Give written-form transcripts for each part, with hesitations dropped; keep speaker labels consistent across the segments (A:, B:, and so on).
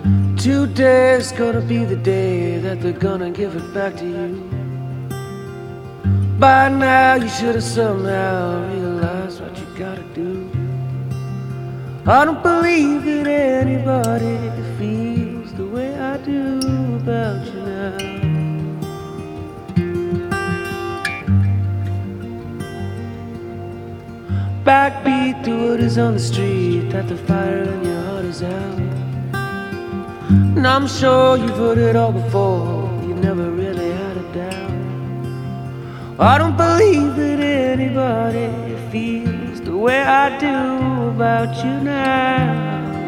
A: Today's gonna be the day that they're gonna give it back to you. By now you should have somehow realized what you gotta do. I don't believe that anybody feels the way I do about you now. Backbeat to what is on the street, that the fire in your heart is out. And I'm sure you've heard it all before, you never really had a doubt. I don't believe that anybody feels the way I do about you now.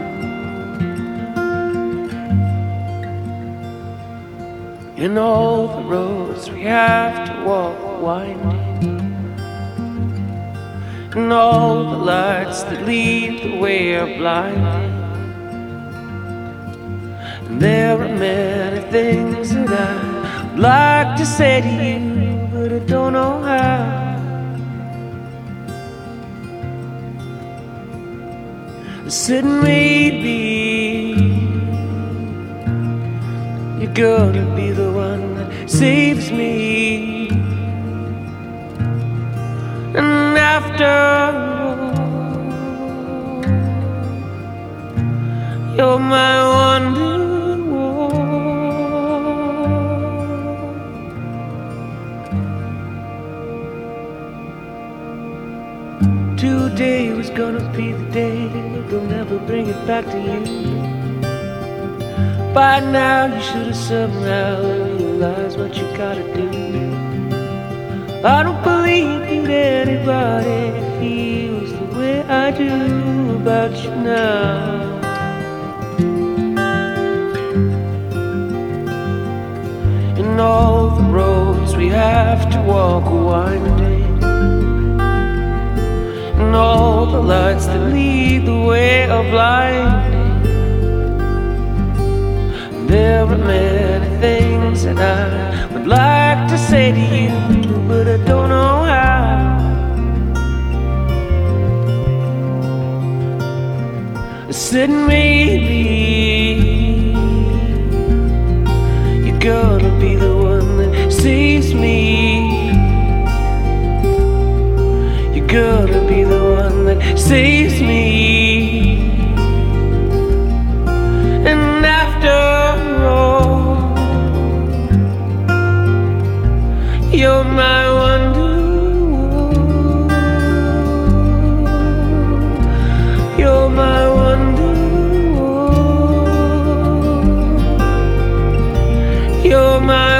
A: In all the roads we have to walk winding, and all the lights that lead the way are blinding. And there are many things that I'd like to say to you, but I don't know how. I said maybe you're gonna be the one that saves me. And after all, you're my wonder wall. Today was gonna be the day they'll never bring it back to you. By now you should have somehow realized what you gotta do. I don't believe that anybody feels the way I do about you now. In all the roads we have to walk winding, and all the lights that lead the way are blinding. There are many things that I would like to say to you, but I don't know how. I said maybe you're gonna be the one that saves me. You're gonna be the one that saves me. And after all, you're my wonder wall. You're my wonder wall. You're my